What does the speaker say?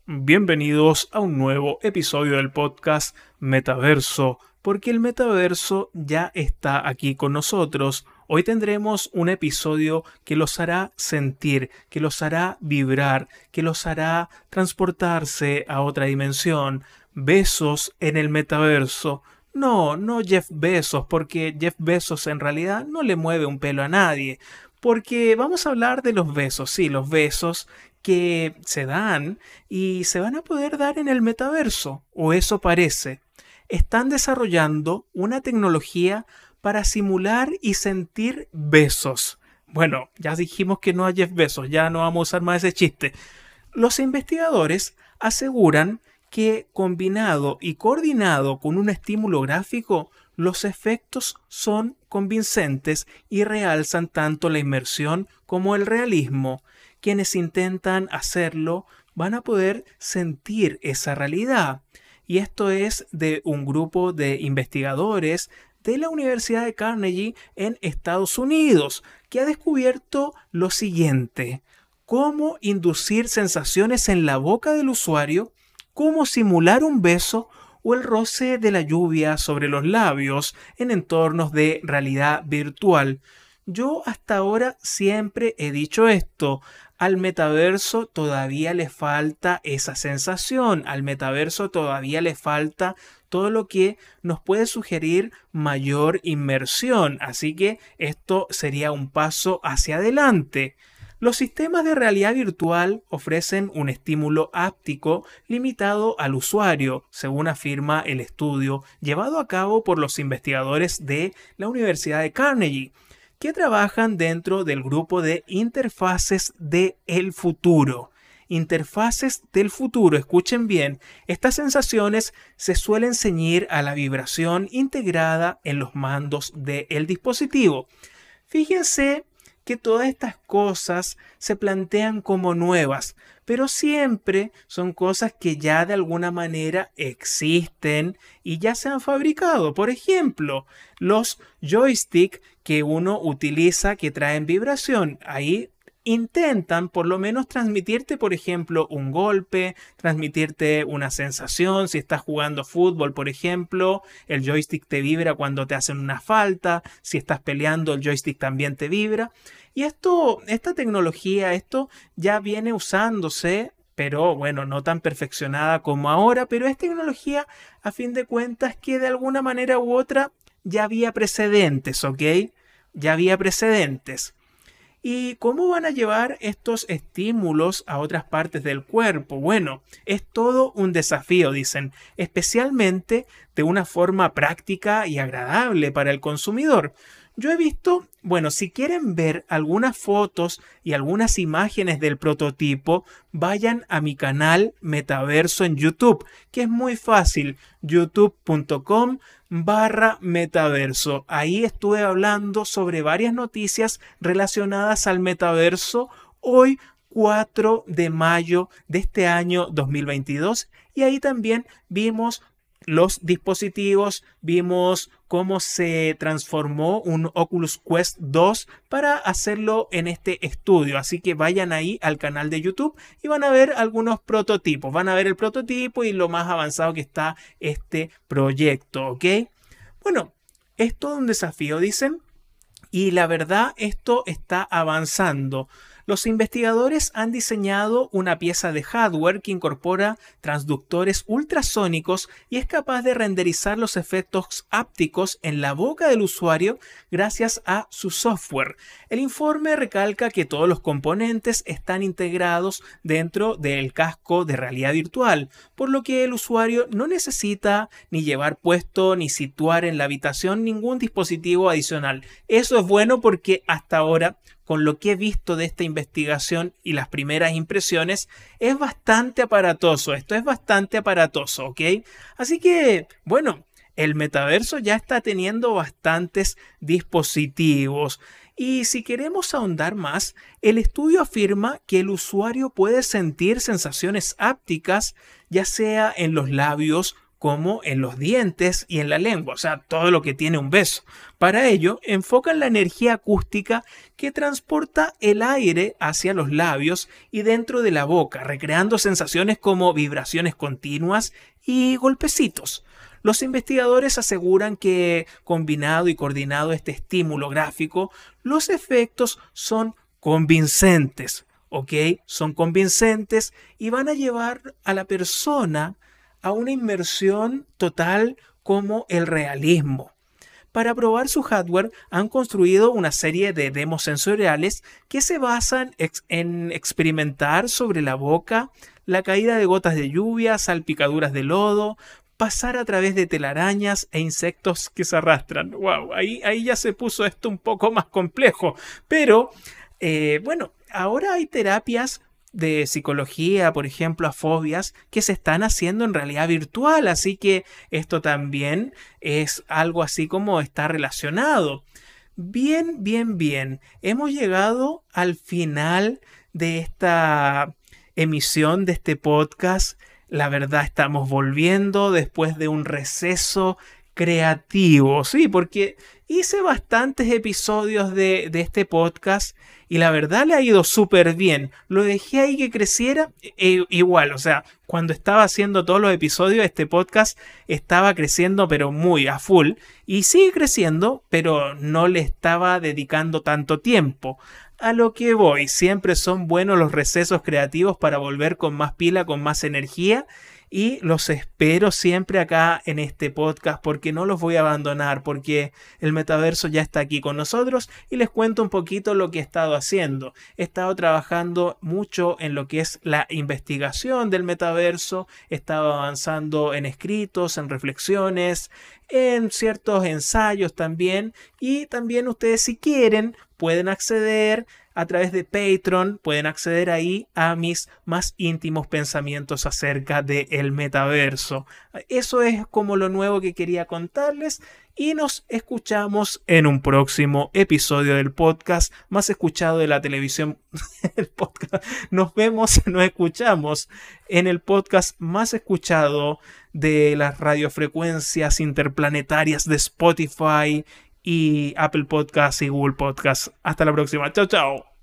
Bienvenidos a un nuevo episodio del podcast Metaverso, porque el metaverso ya está aquí con nosotros. Hoy tendremos un episodio que los hará sentir, que los hará vibrar, que los hará transportarse a otra dimensión. Besos en el metaverso. No Jeff Bezos, porque Jeff Bezos en realidad no le mueve un pelo a nadie. Porque vamos a hablar de los besos, sí, los besos que se dan y se van a poder dar en el metaverso, o eso parece. Están desarrollando una tecnología para simular y sentir besos. Bueno, ya dijimos que no a Jeff Bezos, ya no vamos a usar más ese chiste. Los investigadores aseguran que combinado y coordinado con un estímulo gráfico, los efectos son convincentes y realzan tanto la inmersión como el realismo. Quienes intentan hacerlo van a poder sentir esa realidad. Y esto es de un grupo de investigadores de la Universidad de Carnegie en Estados Unidos, que ha descubierto lo siguiente: cómo inducir sensaciones en la boca del usuario, cómo simular un beso o el roce de la lluvia sobre los labios en entornos de realidad virtual. Yo hasta ahora siempre he dicho esto: al metaverso todavía le falta esa sensación, al metaverso todavía le falta todo lo que nos puede sugerir mayor inmersión, así que esto sería un paso hacia adelante. Los sistemas de realidad virtual ofrecen un estímulo háptico limitado al usuario, según afirma el estudio llevado a cabo por los investigadores de la Universidad de Carnegie, que trabajan dentro del grupo de interfaces del futuro. Interfaces del futuro, escuchen bien, estas sensaciones se suelen ceñir a la vibración integrada en los mandos del dispositivo. Fíjense que todas estas cosas se plantean como nuevas, pero siempre son cosas que ya de alguna manera existen y ya se han fabricado. Por ejemplo, los joysticks que uno utiliza que traen vibración. Ahí intentan por lo menos transmitirte, por ejemplo, un golpe, transmitirte una sensación. Si estás jugando fútbol, por ejemplo, el joystick te vibra cuando te hacen una falta. Si estás peleando, el joystick también te vibra. Y esta tecnología, esto ya viene usándose, pero bueno, no tan perfeccionada como ahora, pero es tecnología a fin de cuentas que de alguna manera u otra ya había precedentes, ¿ok? Ya había precedentes. ¿Y cómo van a llevar estos estímulos a otras partes del cuerpo? Bueno, es todo un desafío, dicen, especialmente de una forma práctica y agradable para el consumidor. Yo he visto, bueno, si quieren ver algunas fotos y algunas imágenes del prototipo, vayan a mi canal Metaverso en YouTube, que es muy fácil, youtube.com/metaverso. Ahí estuve hablando sobre varias noticias relacionadas al metaverso hoy, 4 de mayo de este año 2022, y ahí también vimos los dispositivos, vimos cómo se transformó un Oculus Quest 2 para hacerlo en este estudio. Así que vayan ahí al canal de YouTube y van a ver algunos prototipos. Van a ver el prototipo y lo más avanzado que está este proyecto, ¿ok? Bueno, es todo un desafío, dicen. Y la verdad, esto está avanzando. Los investigadores han diseñado una pieza de hardware que incorpora transductores ultrasónicos y es capaz de renderizar los efectos hápticos en la boca del usuario gracias a su software. El informe recalca que todos los componentes están integrados dentro del casco de realidad virtual, por lo que el usuario no necesita ni llevar puesto ni situar en la habitación ningún dispositivo adicional. Eso es bueno porque hasta ahora, con lo que he visto de esta investigación y las primeras impresiones, es bastante aparatoso. Esto es bastante aparatoso, ¿ok? Así que, bueno, el metaverso ya está teniendo bastantes dispositivos. Y si queremos ahondar más, el estudio afirma que el usuario puede sentir sensaciones hápticas, ya sea en los labios, como en los dientes y en la lengua, o sea, todo lo que tiene un beso. Para ello, enfocan la energía acústica que transporta el aire hacia los labios y dentro de la boca, recreando sensaciones como vibraciones continuas y golpecitos. Los investigadores aseguran que, combinado y coordinado este estímulo gráfico, los efectos son convincentes, ¿ok? Son convincentes y van a llevar a la persona a una inmersión total como el realismo. Para probar su hardware han construido una serie de demos sensoriales que se basan en experimentar sobre la boca, la caída de gotas de lluvia, salpicaduras de lodo, pasar a través de telarañas e insectos que se arrastran. ¡Wow! Ahí ya se puso esto un poco más complejo. Pero, bueno, ahora hay terapias de psicología, por ejemplo, a fobias, que se están haciendo en realidad virtual, así que esto también es algo así como está relacionado. Bien, bien, bien. Hemos llegado al final de esta emisión de este podcast. La verdad, estamos volviendo después de un receso creativo, sí, porque hice bastantes episodios de este podcast y la verdad le ha ido súper bien. Lo dejé ahí que creciera igual, o sea, cuando estaba haciendo todos los episodios, este podcast estaba creciendo pero muy a full y sigue creciendo, pero no le estaba dedicando tanto tiempo. A lo que voy, siempre son buenos los recesos creativos para volver con más pila, con más energía. Y los espero siempre acá en este podcast porque no los voy a abandonar, porque el metaverso ya está aquí con nosotros y les cuento un poquito lo que he estado haciendo. He estado trabajando mucho en lo que es la investigación del metaverso, he estado avanzando en escritos, en reflexiones, en ciertos ensayos también, y también ustedes si quieren pueden acceder a través de Patreon, pueden acceder ahí a mis más íntimos pensamientos acerca del metaverso. Eso es como lo nuevo que quería contarles y nos escuchamos en un próximo episodio del podcast más escuchado de la televisión. El podcast. Nos escuchamos en el podcast más escuchado de las radiofrecuencias interplanetarias de Spotify y Apple Podcasts y Google Podcasts. Hasta la próxima. Chao, chao.